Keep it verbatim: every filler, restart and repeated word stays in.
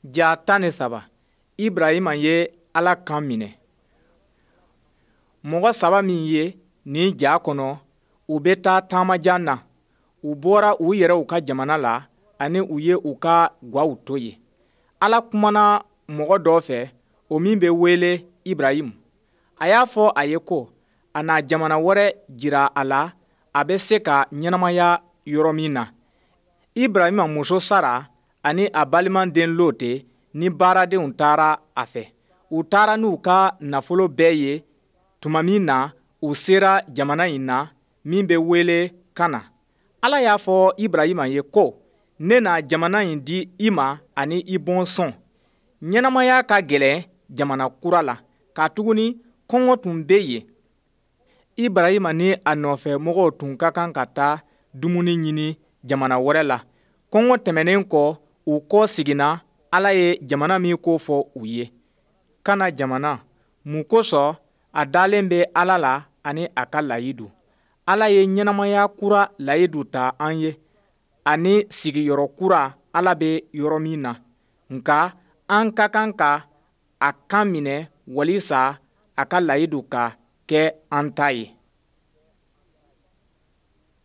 Ja tan ni saba Ibrahima ye Ala kan minɛ. Mɔgɔ saba min ye nin ja kɔnɔ u bɛ taa taamajan na. U bɔra u yɛrɛ u ka jamana la ani u ye u ka gaw to ye. Ala kumana mɔgɔ dɔ fɛ o min bɛ wele Ibrahim. A y'a fɔ a ye ko a na jamana wɛrɛ jira a la a bɛ se ka ɲɛnamaya yɔrɔ min na. Ibrahima muso Sara ani a balimaden Lote ni baaradenw taara a fɛ. U taara n'u ka nafolo bɛɛ ye. Tuma min na u sera jamana in na min bɛ wele Kana. Ala y'a fɔ Ibrahima ye ko ne na jamana in di i ma ani i bɔnsɔn. Ɲɛnamaya ka gɛlɛn jamana kura la, katuguni kɔngɔ tun bɛ yen. Ibrahima ni a nɔfɛmɔgɔw tun ka kan ka taa dumuni ɲini jamana wɛrɛ la. Kɔngɔ tɛmɛnen kɔ u kɔ seginna. Ala ye jamana min ko fɔ u ye. Kana jamana, mun kosɔn a dalen bɛ Ala la ani a ka layidu. Ala ye ɲɛnamaya kura layidu ta an ye, ani sigiyɔrɔ kura Ala bɛ yɔrɔ min na. Nka an ka kan ka a kan minɛ walisa a ka layidu ka kɛ an ta ye.